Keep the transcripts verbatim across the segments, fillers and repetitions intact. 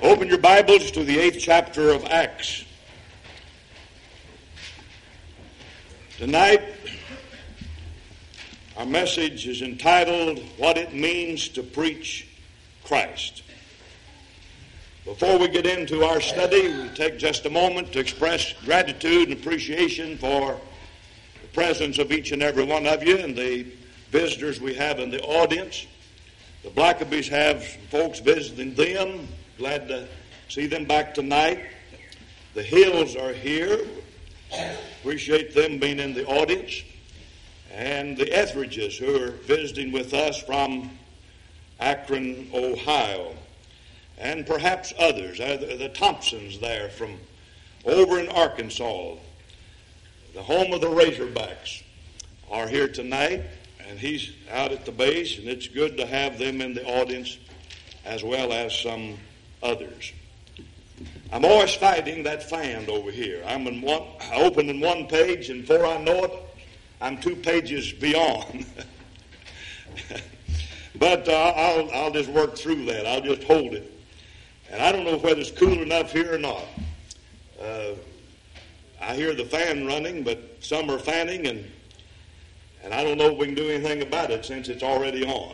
Open your Bibles to the eighth chapter of Acts. Tonight, our message is entitled, What It Means to Preach Christ. Before we get into our study, we take just a moment to express gratitude and appreciation for the presence of each and every one of you and the visitors we have in the audience. The Blackabys have some folks visiting them. Glad to see them back tonight. The Hills are here. Appreciate them being in the audience. And the Etheridges who are visiting with us from Akron, Ohio. And perhaps others. Uh, the, the Thompsons there from over in Arkansas. The home of the Razorbacks are here tonight. And he's out at the base. And it's good to have them in the audience as well as some others. I'm always fighting that fan over here. I'm in one, I open in one page, and before I know it, I'm two pages beyond. But uh, I'll, I'll just work through that. I'll just hold it. And I don't know whether it's cool enough here or not. Uh, I hear the fan running, but some are fanning, and and I don't know if we can do anything about it since it's already on.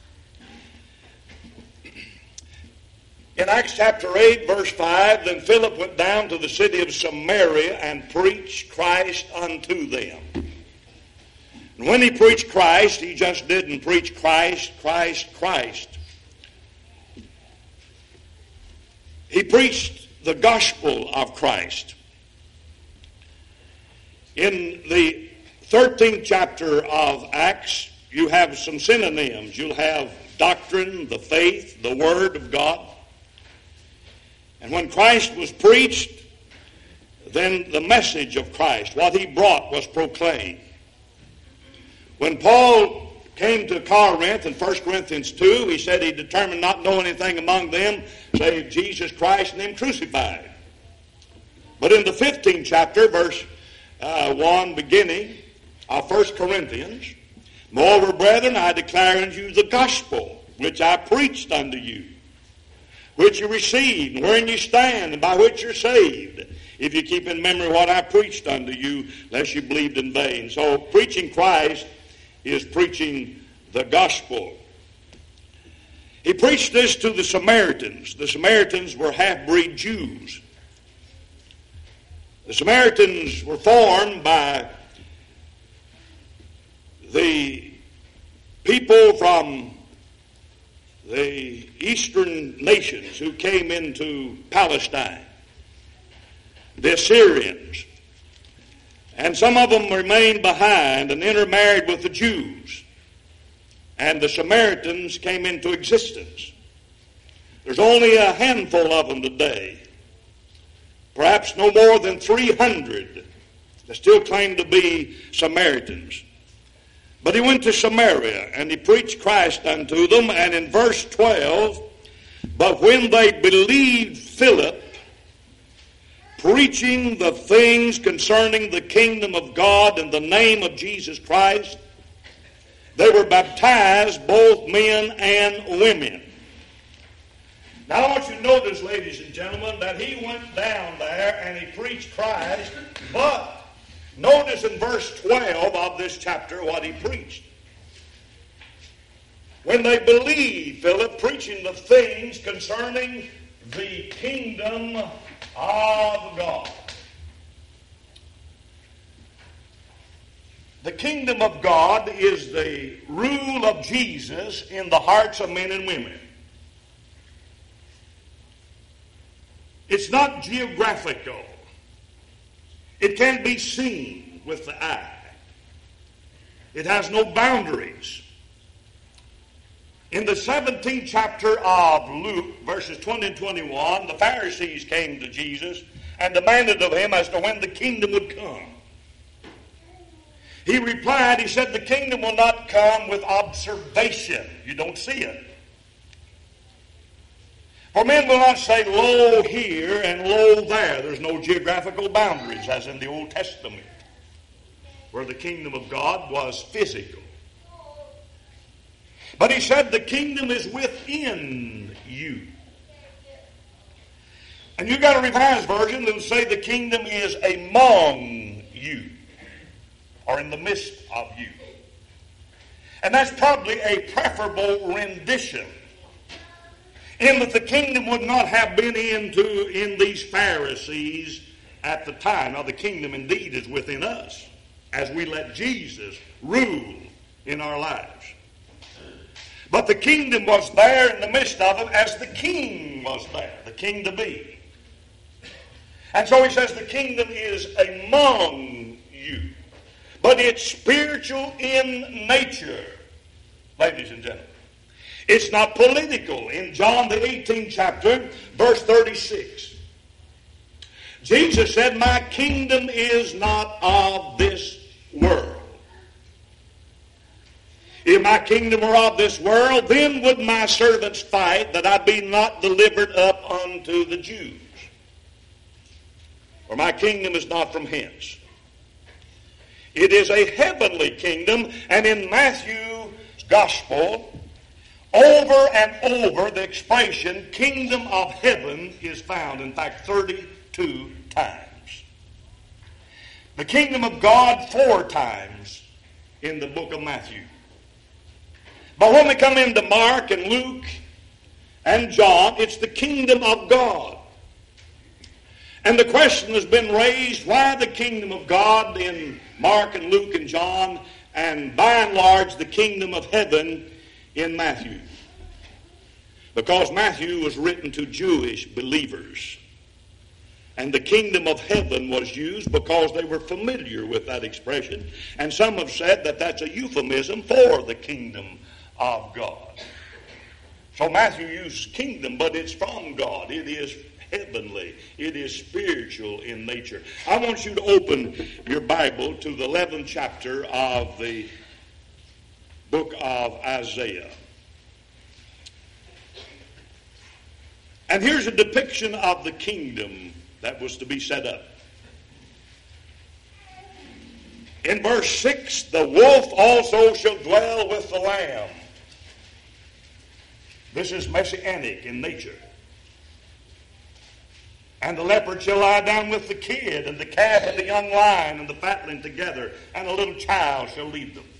In Acts chapter eight, verse five, then Philip went down to the city of Samaria and preached Christ unto them. And when he preached Christ, he just didn't preach Christ, Christ, Christ. He preached the gospel of Christ. In the thirteenth chapter of Acts, you have some synonyms. You'll have doctrine, the faith, the word of God. And when Christ was preached, then the message of Christ, what he brought, was proclaimed. When Paul came to Corinth in First Corinthians two, he said he determined not to know anything among them save Jesus Christ and him crucified. But in the fifteenth chapter, verse uh, one, beginning of First Corinthians, moreover, brethren, I declare unto you the gospel which I preached unto you, which you received, and wherein you stand, and by which you're saved, if you keep in memory what I preached unto you, lest you believed in vain. So preaching Christ is preaching the gospel. He preached this to the Samaritans. The Samaritans were half-breed Jews. The Samaritans were formed by the people from the eastern nations who came into Palestine, the Assyrians. And some of them remained behind and intermarried with the Jews. And the Samaritans came into existence. There's only a handful of them today. Perhaps no more than three hundred that still claim to be Samaritans. But he went to Samaria, and he preached Christ unto them. And in verse twelve, but when they believed Philip, preaching the things concerning the kingdom of God in the name of Jesus Christ, they were baptized, both men and women. Now I want you to notice, ladies and gentlemen, that he went down there and he preached Christ, but notice in verse twelve of this chapter what he preached. When they believed Philip preaching the things concerning the kingdom of God. The kingdom of God is the rule of Jesus in the hearts of men and women. It's not geographical. It can be seen with the eye. It has no boundaries. In the seventeenth chapter of Luke, verses twenty and twenty-one, the Pharisees came to Jesus and demanded of him as to when the kingdom would come. He replied, he said, the kingdom will not come with observation. You don't see it. For men will not say, lo here and lo there. There's no geographical boundaries as in the Old Testament, where the kingdom of God was physical. But he said the kingdom is within you. And you got a Revised Version that will say the kingdom is among you, or in the midst of you. And that's probably a preferable rendition, in that the kingdom would not have been into in these Pharisees at the time. Now the kingdom indeed is within us as we let Jesus rule in our lives. But the kingdom was there in the midst of them as the king was there, the king to be. And so he says the kingdom is among you. But it's spiritual in nature, ladies and gentlemen. It's not political. In John the eighteenth chapter, verse thirty-six, Jesus said, my kingdom is not of this world. If my kingdom were of this world, then would my servants fight that I be not delivered up unto the Jews. For my kingdom is not from hence. It is a heavenly kingdom, and in Matthew's gospel, over and over the expression kingdom of heaven is found, in fact, thirty-two times. The kingdom of God four times in the book of Matthew. But when we come into Mark and Luke and John, it's the kingdom of God. And the question has been raised, why the kingdom of God in Mark and Luke and John, and by and large the kingdom of heaven in Matthew? Because Matthew was written to Jewish believers. And the kingdom of heaven was used because they were familiar with that expression. And some have said that that's a euphemism for the kingdom of God. So Matthew uses kingdom, but it's from God. It is heavenly. It is spiritual in nature. I want you to open your Bible to the eleventh chapter of the book of Isaiah. And here's a depiction of the kingdom that was to be set up. In verse six, the wolf also shall dwell with the lamb. This is messianic in nature. And the leopard shall lie down with the kid, and the calf and the young lion and the fatling together, and a little child shall lead them.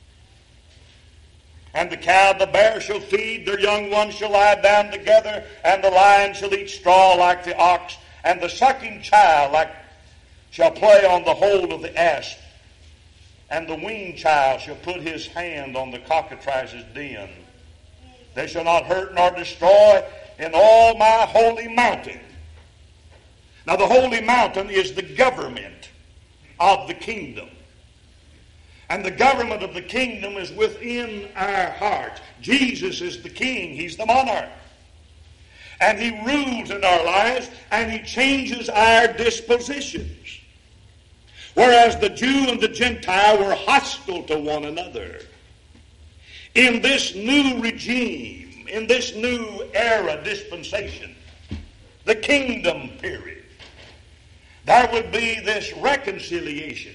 And the cow and the bear shall feed, their young ones shall lie down together, and the lion shall eat straw like the ox, and the sucking child like shall play on the hold of the asp, and the weaned child shall put his hand on the cockatrice's den. They shall not hurt nor destroy in all my holy mountain. Now the holy mountain is the government of the kingdom. And the government of the kingdom is within our hearts. Jesus is the king. He's the monarch. And he rules in our lives, and he changes our dispositions. Whereas the Jew and the Gentile were hostile to one another. In this new regime, in this new era dispensation, the kingdom period, there would be this reconciliation.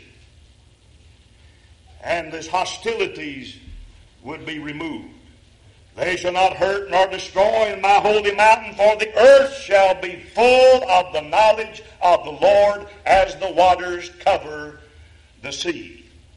And this hostilities would be removed. They shall not hurt nor destroy in my holy mountain, for the earth shall be full of the knowledge of the Lord as the waters cover the sea.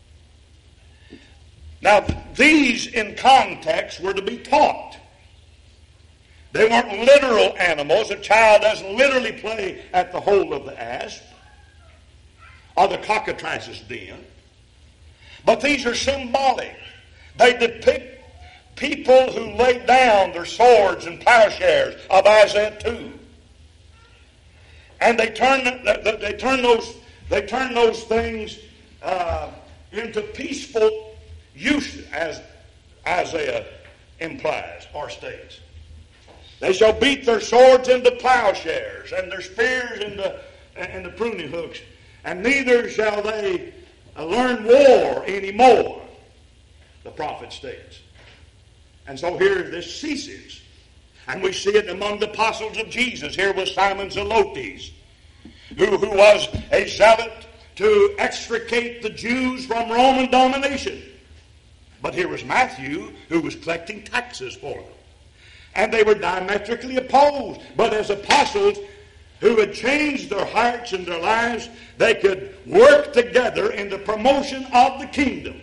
Now, these in context were to be taught. They weren't literal animals. A child doesn't literally play at the hole of the asp or the cockatrice's den. But these are symbolic. They depict people who laid down their swords and plowshares of Isaiah two. And they turn, they turn, those, they turn those things uh, into peaceful use, as Isaiah implies or states. They shall beat their swords into plowshares and their spears into, into pruning hooks. And neither shall they uh, learn war anymore, the prophet states. And so here this ceases. And we see it among the apostles of Jesus. Here was Simon Zelotes, who, who was a zealot to extricate the Jews from Roman domination. But here was Matthew, who was collecting taxes for them. And they were diametrically opposed. But as apostles who had changed their hearts and their lives, they could work together in the promotion of the kingdom.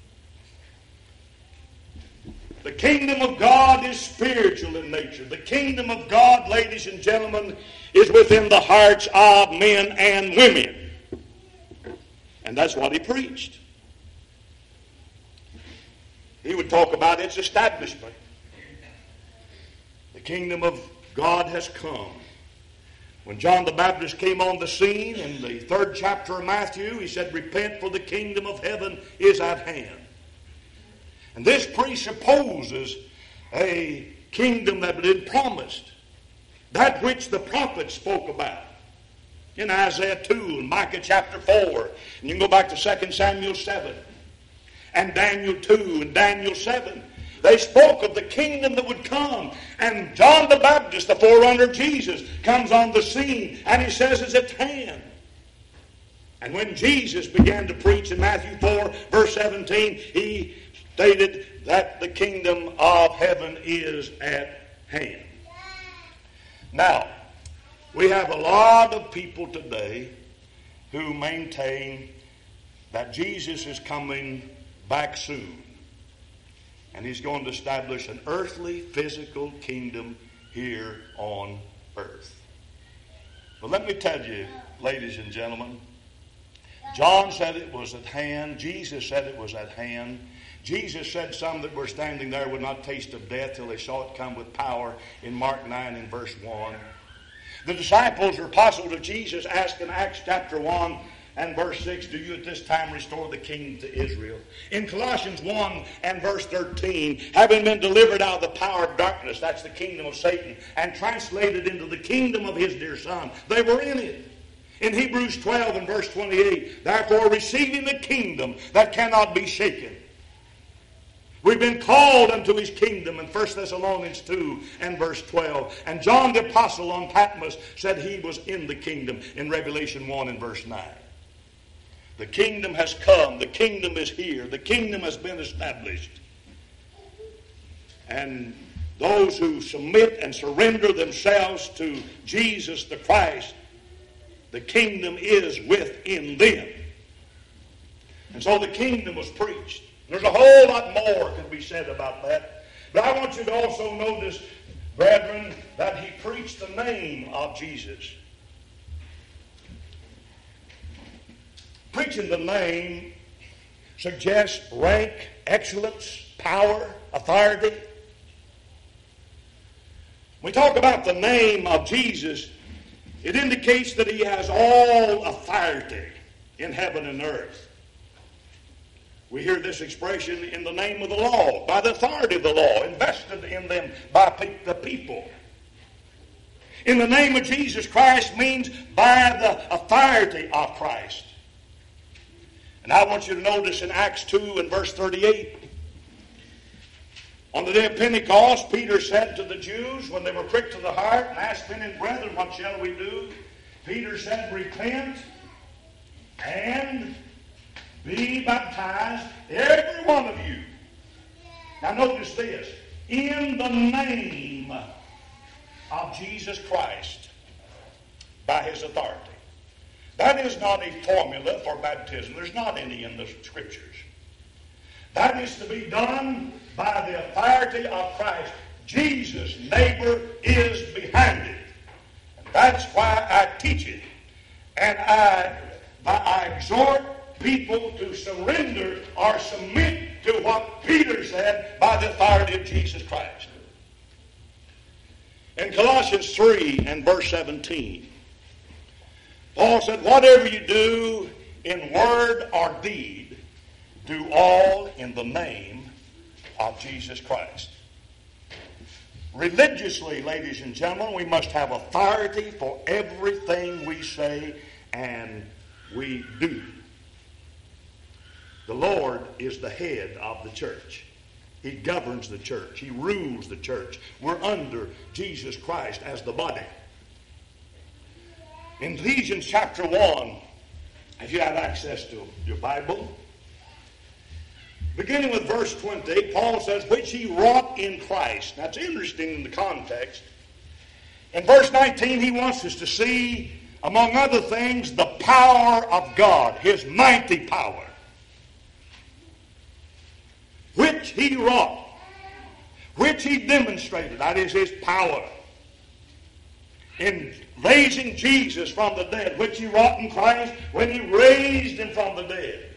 The kingdom of God is spiritual in nature. The kingdom of God, ladies and gentlemen, is within the hearts of men and women. And that's what he preached. He would talk about its establishment. The kingdom of God has come. When John the Baptist came on the scene in the third chapter of Matthew, he said, "Repent, for the kingdom of heaven is at hand." And this presupposes a kingdom that had been promised, that which the prophets spoke about in Isaiah two and Micah chapter four. And you can go back to Second Samuel seven and Daniel two and Daniel seven. They spoke of the kingdom that would come. And John the Baptist, the forerunner of Jesus, comes on the scene and he says it's at hand. And when Jesus began to preach in Matthew four verse seventeen, he stated that the kingdom of heaven is at hand. Now, we have a lot of people today who maintain that Jesus is coming back soon. And he's going to establish an earthly, physical kingdom here on earth. But let me tell you, ladies and gentlemen, John said it was at hand. Jesus said it was at hand. Jesus said some that were standing there would not taste of death till they saw it come with power in Mark nine and verse one. The disciples or apostles of Jesus asked in Acts chapter one and verse six, "Do you at this time restore the kingdom to Israel?" In Colossians one and verse thirteen, having been delivered out of the power of darkness, that's the kingdom of Satan, and translated into the kingdom of his dear Son, they were in it. In Hebrews twelve and verse twenty-eight, therefore receiving the kingdom that cannot be shaken. We've been called unto his kingdom in First Thessalonians two and verse twelve. And John the Apostle on Patmos said he was in the kingdom in Revelation one and verse nine. The kingdom has come. The kingdom is here. The kingdom has been established. And those who submit and surrender themselves to Jesus the Christ, the kingdom is within them. And so the kingdom was preached. There's a whole lot more could be said about that. But I want you to also notice, brethren, that he preached the name of Jesus. Preaching the name suggests rank, excellence, power, authority. When we talk about the name of Jesus, it indicates that he has all authority in heaven and earth. We hear this expression in the name of the law, by the authority of the law, invested in them by pe- the people. In the name of Jesus Christ means by the authority of Christ. And I want you to notice in Acts two and verse thirty-eight, on the day of Pentecost, Peter said to the Jews, when they were pricked to the heart and asked, "Men and brethren, what shall we do?" Peter said, "Repent and be baptized, every one of you." Now notice this. In the name of Jesus Christ, by his authority. That is not a formula for baptism. There's not any in the Scriptures. That is to be done by the authority of Christ. Jesus' neighbor is behind it. And that's why I teach it. And I, I exhort people to surrender or submit to what Peter said by the authority of Jesus Christ. In Colossians three and verse seventeen, Paul said, "Whatever you do in word or deed, do all in the name of Jesus Christ." Religiously, ladies and gentlemen, we must have authority for everything we say and we do. The Lord is the head of the church. He governs the church. He rules the church. We're under Jesus Christ as the body. In Ephesians chapter one, if you have access to your Bible, beginning with verse twenty, Paul says, "Which he wrought in Christ." That's interesting in the context. In verse nineteen, he wants us to see, among other things, the power of God, his mighty power, which he wrought, which he demonstrated. That is his power in raising Jesus from the dead, which he wrought in Christ when he raised him from the dead.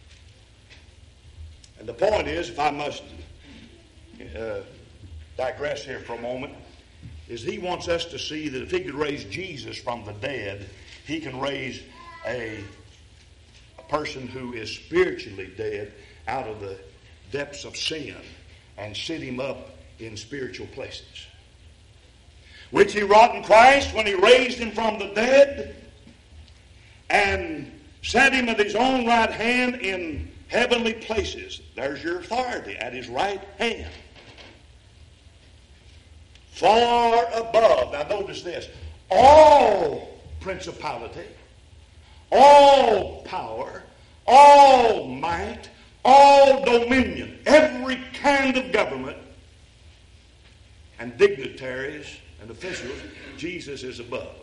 And the point is, if I must uh, digress here for a moment, is he wants us to see that if he could raise Jesus from the dead, he can raise a, a person who is spiritually dead out of the depths of sin and sit him up in spiritual places, which he wrought in Christ when he raised him from the dead and set him at his own right hand in heavenly places. There's your authority, at his right hand, far above. Now notice this: all principality, all power, all might, all dominion, every kind of government and dignitaries and officials, Jesus is above.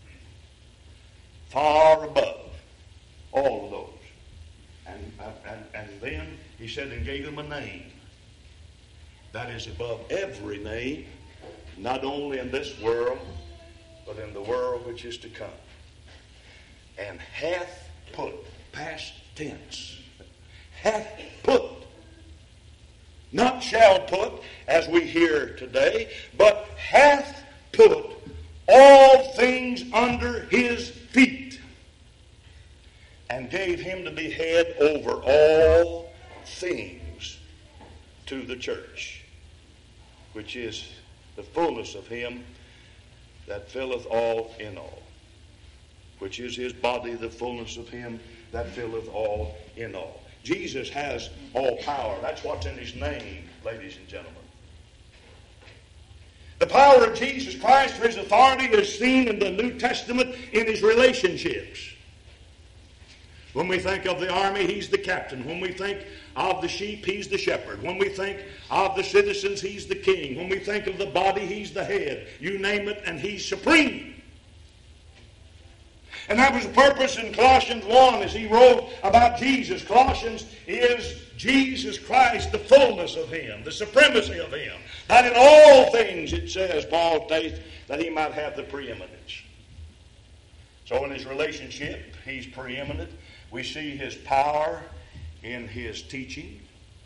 Far above all of those. And, and, and then he said and gave him a name that is above every name, not only in this world, but in the world which is to come. And hath put, past tense, hath put, not shall put, as we hear today, but hath put all things under his feet, and gave him to be head over all things to the church, which is the fullness of him that filleth all in all, which is his body, the fullness of him that filleth all in all. Jesus has all power. That's what's in his name, ladies and gentlemen. The power of Jesus Christ, for his authority, is seen in the New Testament in his relationships. When we think of the army, he's the captain. When we think of the sheep, he's the shepherd. When we think of the citizens, he's the king. When we think of the body, he's the head. You name it, and he's supreme. And that was the purpose in Colossians one as he wrote about Jesus. Colossians is Jesus Christ, the fullness of him, the supremacy of him. That in all things, it says, Paul states, that he might have the preeminence. So in his relationship, he's preeminent. We see his power in his teaching.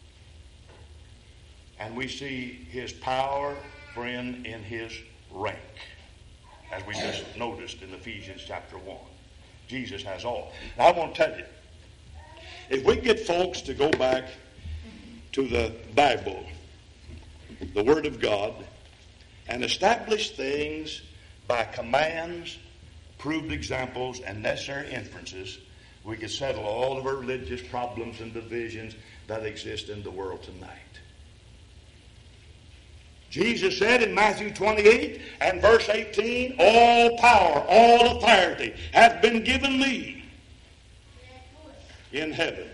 And we see his power, friend, in his rank, as we just noticed in Ephesians chapter one. Jesus has all. Now I want to tell you, if we get folks to go back to the Bible, the Word of God, and establish things by commands, proved examples, and necessary inferences, we could settle all of our religious problems and divisions that exist in the world tonight. Jesus said in Matthew twenty-eight and verse eighteen, all power, all authority hath been given me in heaven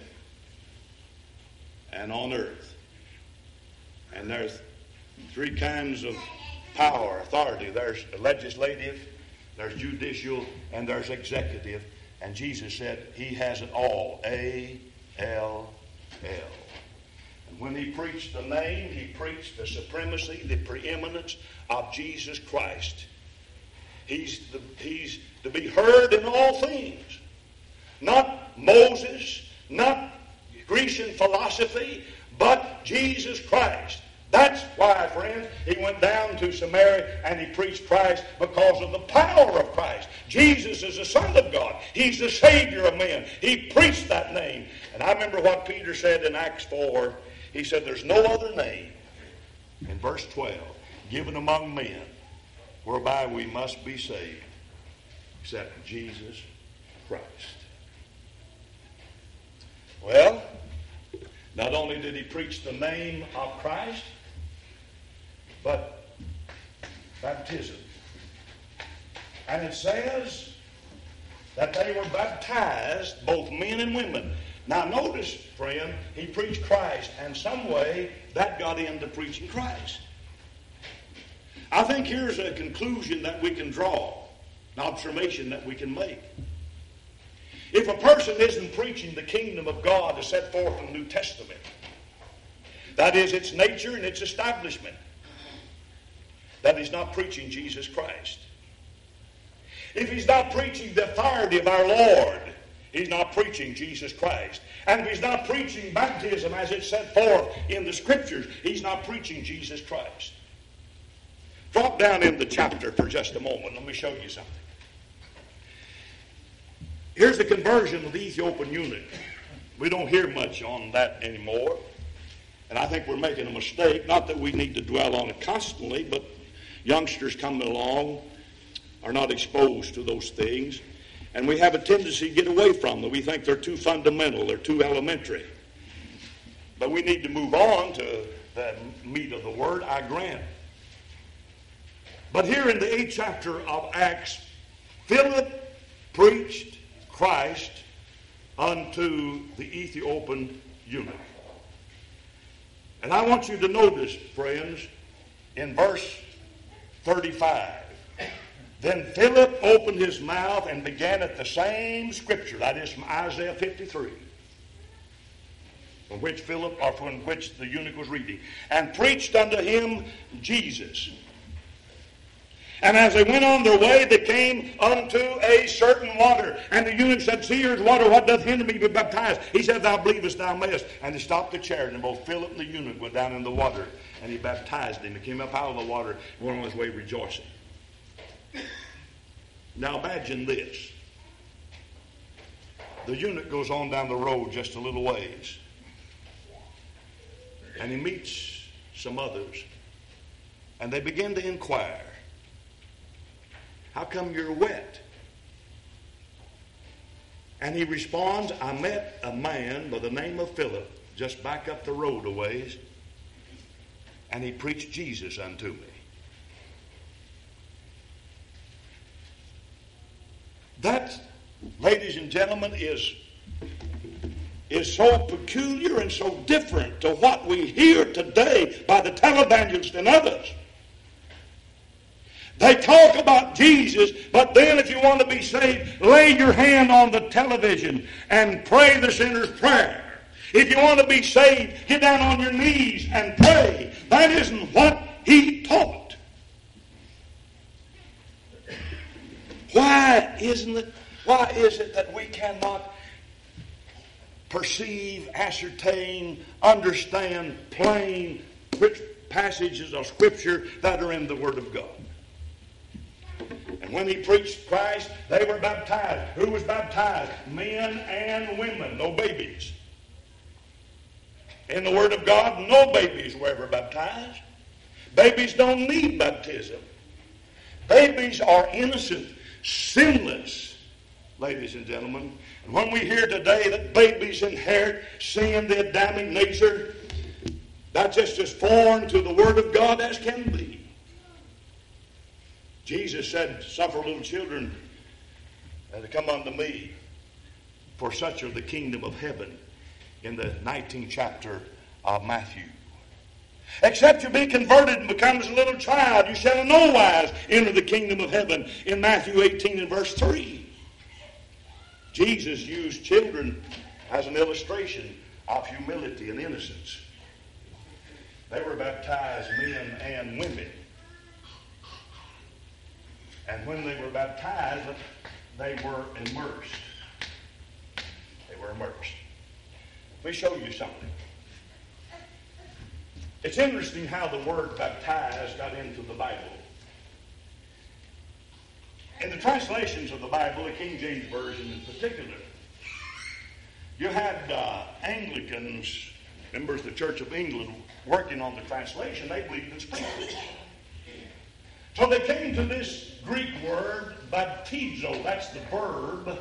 and on earth. And there's three kinds of power, authority. There's legislative, there's judicial, and there's executive. And Jesus said he has it all, A L L. When he preached the name, he preached the supremacy, the preeminence of Jesus Christ. He's, the, he's to be heard in all things. Not Moses, not Grecian philosophy, but Jesus Christ. That's why, friends, he went down to Samaria and he preached Christ, because of the power of Christ. Jesus is the Son of God. He's the Savior of men. He preached that name. And I remember what Peter said in Acts four. He said, there's no other name, in verse twelve, given among men whereby we must be saved except Jesus Christ. Well, not only did he preach the name of Christ, but baptism. And it says that they were baptized, both men and women. Now notice, friend, he preached Christ, and some way that got into preaching Christ. I think here's a conclusion that we can draw, an observation that we can make. If a person isn't preaching the kingdom of God as set forth in the New Testament, that is, its nature and its establishment, that he's not preaching Jesus Christ. If he's not preaching the authority of our Lord, he's not preaching Jesus Christ. And if he's not preaching baptism as it's set forth in the Scriptures, he's not preaching Jesus Christ. Drop down in the chapter for just a moment. Let me show you something. Here's the conversion of the Ethiopian eunuch. We don't hear much on that anymore. And I think we're making a mistake. Not that we need to dwell on it constantly, but youngsters coming along are not exposed to those things. And we have a tendency to get away from them. We think they're too fundamental, they're too elementary. But we need to move on to the meat of the word, I grant. But here in the eighth chapter of Acts, Philip preached Christ unto the Ethiopian eunuch. And I want you to notice, friends, in verse thirty-five, then Philip opened his mouth and began at the same scripture, that is from Isaiah fifty-three, from which Philip, or from which the eunuch was reading, and preached unto him Jesus. And as they went on their way, they came unto a certain water. And the eunuch said, See, here's water, what doth hinder me to be baptized? He said, Thou believest thou mayest. And they stopped the chariot, and both Philip and the eunuch went down in the water. And he baptized him. He came up out of the water and went on his way rejoicing. Now imagine this. The eunuch goes on down the road just a little ways. And he meets some others. And they begin to inquire, How come you're wet? And he responds, I met a man by the name of Philip just back up the road a ways, and he preached Jesus unto me. That, ladies and gentlemen, is, is so peculiar and so different to what we hear today by the televangelists and others. They talk about Jesus, but then if you want to be saved, lay your hand on the television and pray the sinner's prayer. If you want to be saved, get down on your knees and pray. That isn't what he taught. Why isn't it? Why is it that we cannot perceive, ascertain, understand plain passages of Scripture that are in the Word of God? And when he preached Christ, they were baptized. Who was baptized? Men and women, no babies. In the Word of God, no babies were ever baptized. Babies don't need baptism. Babies are innocent, sinless, ladies and gentlemen. And when we hear today that babies inherit sin, the Adamic nature, that's just as foreign to the Word of God as can be. Jesus said, Suffer little children to come unto me, for such are the kingdom of heaven, in the nineteenth chapter of Matthew. Except you be converted and become as a little child, you shall in no wise enter the kingdom of heaven, in Matthew eighteen and verse three. Jesus used children as an illustration of humility and innocence. They were baptized, men and women. And when they were baptized, they were immersed. They were immersed. Let me show you something. It's interesting how the word baptized got into the Bible. In the translations of the Bible, the King James Version in particular, you had uh, Anglicans, members of the Church of England, working on the translation. They believed in sprinkling. So they came to this Greek word, baptizo, that's the verb.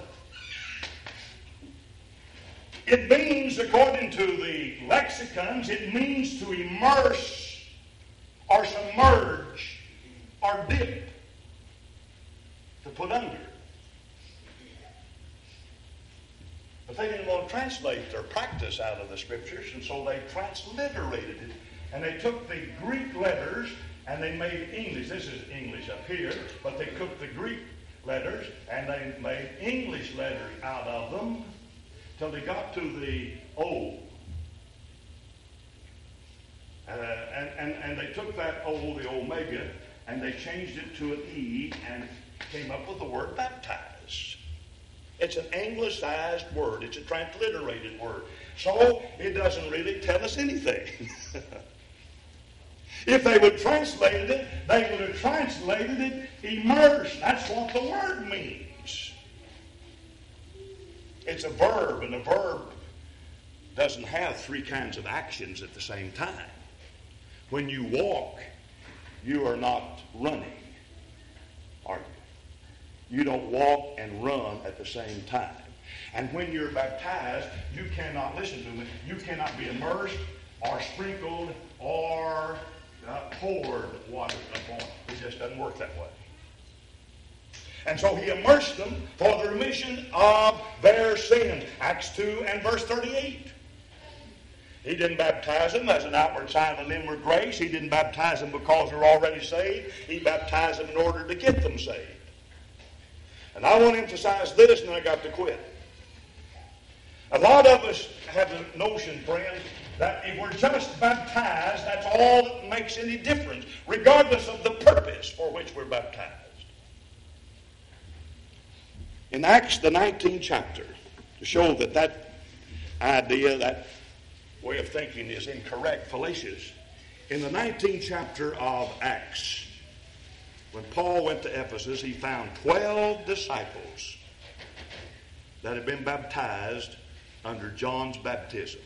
It means, according to the lexicons, it means to immerse or submerge or dip, to put under. But they didn't want to translate their practice out of the Scriptures, and so they transliterated it. And they took the Greek letters and they made English. This is English up here, but they took the Greek letters and they made English letters out of them till they got to the O. Uh, and, and, and they took that O, the Omega, and they changed it to an E and came up with the word baptized. It's an anglicized word. It's a transliterated word. So it doesn't really tell us anything. If they would have translated it, they would have translated it immersed. That's what the word means. It's a verb, and a verb doesn't have three kinds of actions at the same time. When you walk, you are not running, are you? You don't walk and run at the same time. And when you're baptized, you cannot, listen to me, you cannot be immersed or sprinkled or uh, poured water upon. It just doesn't work that way. And so he immersed them for the remission of their sins. Acts two and verse thirty-eight. He didn't baptize them as an outward sign of an inward grace. He didn't baptize them because they're already saved. He baptized them in order to get them saved. And I want to emphasize this, and then I got to quit. A lot of us have the notion, friends, that if we're just baptized, that's all that makes any difference, regardless of the purpose for which we're baptized. In Acts, the nineteenth chapter, to show that that idea, that way of thinking is incorrect, fallacious, in the nineteenth chapter of Acts, when Paul went to Ephesus, he found twelve disciples that had been baptized under John's baptism.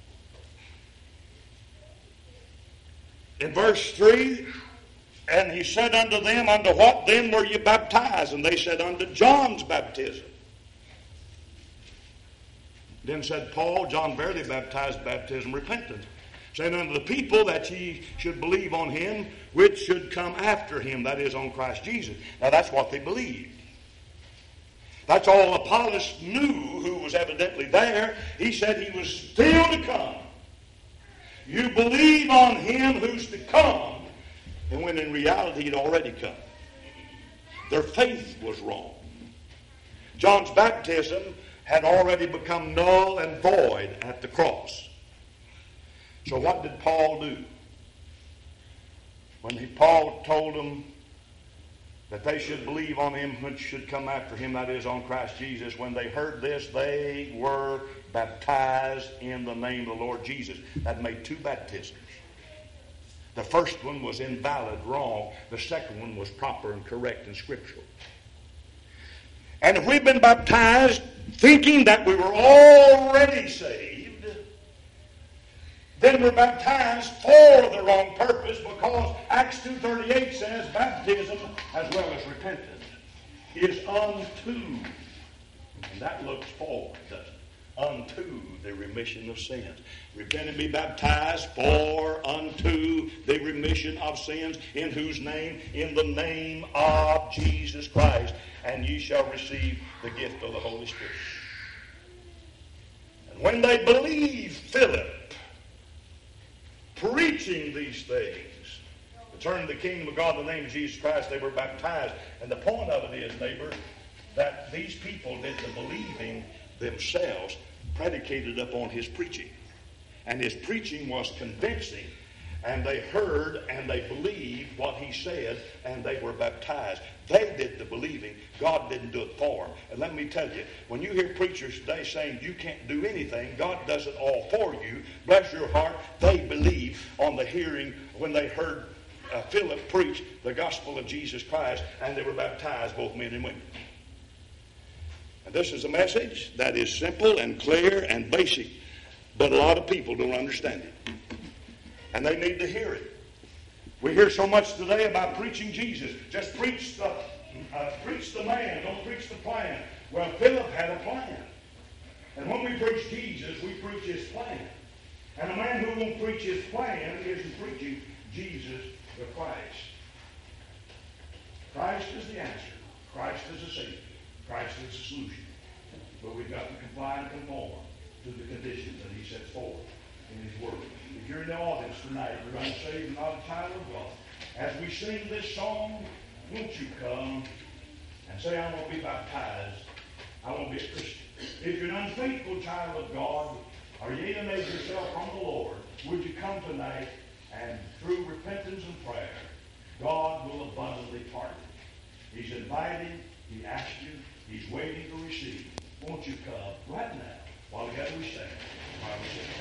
In verse three, and he said unto them, unto what then were you baptized? And they said, unto John's baptism. Then said Paul, John verily baptized baptism repentance, saying unto the people that ye should believe on him which should come after him, that is, on Christ Jesus. Now that's what they believed. That's all Apollos knew, who was evidently there. He said he was still to come. You believe on him who's to come, and when in reality he'd already come. Their faith was wrong. John's baptism had already become null and void at the cross. So what did Paul do? When he, Paul told them that they should believe on him which should come after him, that is, on Christ Jesus, when they heard this, they were baptized in the name of the Lord Jesus. That made two baptisms. The first one was invalid, wrong. The second one was proper and correct and scriptural. And if we've been baptized thinking that we were already saved, then we're baptized for the wrong purpose, because Acts two thirty-eight says baptism as well as repentance is unto, and that looks forward, doesn't it? Unto the remission of sins. Repent and be baptized for unto the remission of sins, in whose name? In the name of Jesus Christ, and ye shall receive the gift of the Holy Spirit. And when they believed Philip preaching these things, concerning the kingdom of God in the name of Jesus Christ, they were baptized. And the point of it is, neighbor, that these people did the believing themselves, predicated upon his preaching. And his preaching was convincing, and they heard and they believed what he said, and they were baptized. They did the believing. God didn't do it for them. And let me tell you, when you hear preachers today saying you can't do anything, God does it all for you, bless your heart, they believe on the hearing when they heard uh, Philip preach the gospel of Jesus Christ, and they were baptized, both men and women. And this is a message that is simple and clear and basic, but a lot of people don't understand it. And they need to hear it. We hear so much today about preaching Jesus. Just preach the, uh, preach the man, don't preach the plan. Well, Philip had a plan. And when we preach Jesus, we preach his plan. And a man who won't preach his plan isn't preaching Jesus the Christ. Christ is the answer. Christ is the Savior. Christ is the solution. But we've got to comply and conform to the conditions that he sets forth in his word. If you're in the audience tonight, you're unsaved and not a child of God, as we sing this song, won't you come and say, I want to be baptized. I want to be a Christian. If you're an unfaithful child of God, or you alienate yourself from the Lord, would you come tonight and through repentance and prayer, God will abundantly pardon. He's inviting, He asked you, He's waiting to receive. Won't you come right now while together we stand? While we sing.